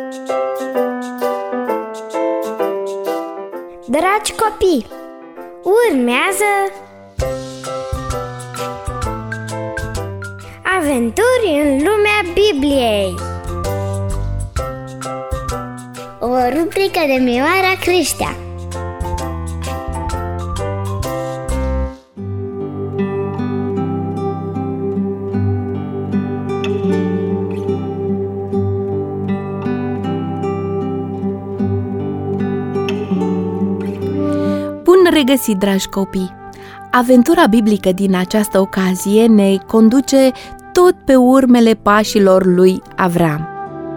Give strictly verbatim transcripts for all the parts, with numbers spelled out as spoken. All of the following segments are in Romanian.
Dragi copii, urmează Aventuri în lumea Bibliei, o rubrică de Mioara Creștea. Bun regăsit, dragi copii! Aventura biblică din această ocazie ne conduce tot pe urmele pașilor lui Avram.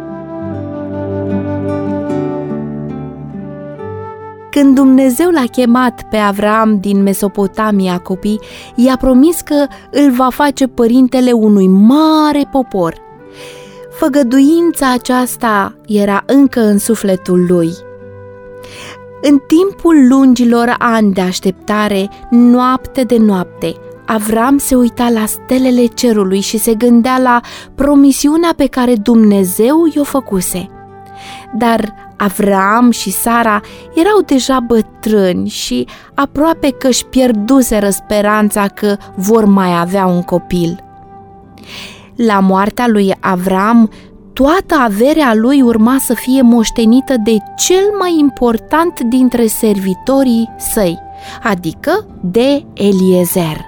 Când Dumnezeu l-a chemat pe Avram din Mesopotamia, copii, i-a promis că îl va face părintele unui mare popor. Făgăduința aceasta era încă în sufletul lui. În timpul lungilor ani de așteptare, noapte de noapte, Avram se uita la stelele cerului și se gândea la promisiunea pe care Dumnezeu i-o făcuse. Dar Avram și Sara erau deja bătrâni și aproape că își pierduseră speranța că vor mai avea un copil. La moartea lui Avram, toată averea lui urma să fie moștenită de cel mai important dintre servitorii săi, adică de Eliezer.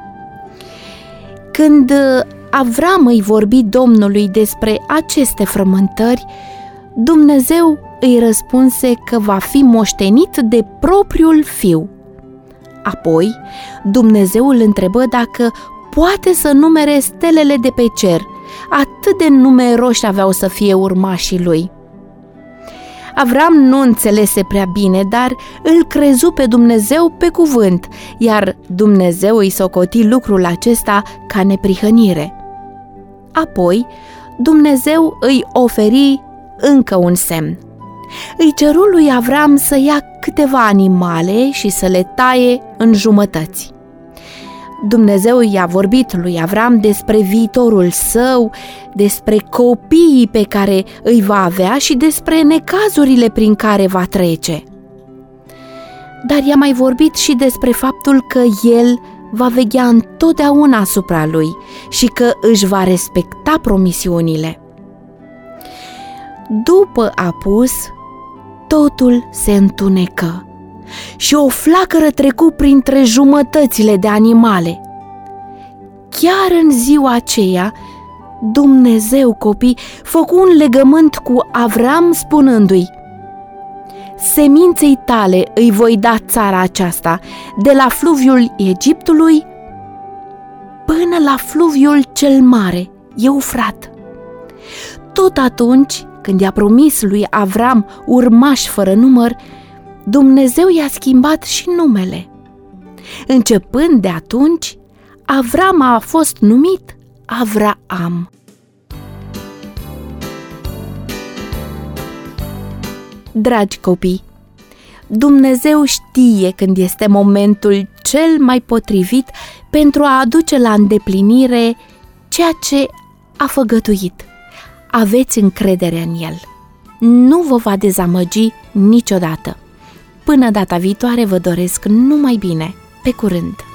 Când Avram îi vorbi Domnului despre aceste frământări, Dumnezeu îi răspunse că va fi moștenit de propriul fiu. Apoi, Dumnezeu îl întrebă dacă poate să numere stelele de pe cer, atât de numeroși aveau să fie urmașii lui. Avram nu înțelese prea bine, dar îl crezu pe Dumnezeu pe cuvânt, iar Dumnezeu îi socoti lucrul acesta ca neprihănire. Apoi, Dumnezeu îi oferi încă un semn. Îi ceru lui Avram să ia câteva animale și să le taie în jumătăți. Dumnezeu i-a vorbit lui Avram despre viitorul său, despre copiii pe care îi va avea și despre necazurile prin care va trece. Dar i-a mai vorbit și despre faptul că el va veghea întotdeauna asupra lui și că își va respecta promisiunile. După apus, totul se întunecă și o flacără trecu printre jumătățile de animale. Chiar în ziua aceea, Dumnezeu, copii, făcu un legământ cu Avram spunându-i: seminței tale îi voi da țara aceasta, de la fluviul Egiptului până la fluviul cel mare, Eufrat. Tot atunci, când i-a promis lui Avram urmași fără număr, Dumnezeu i-a schimbat și numele. Începând de atunci, Avram a fost numit Avraam. Dragi copii, Dumnezeu știe când este momentul cel mai potrivit pentru a aduce la îndeplinire ceea ce a făgăduit. Aveți încredere în El. Nu vă va dezamăgi niciodată. Până data viitoare vă doresc numai bine. Pe curând!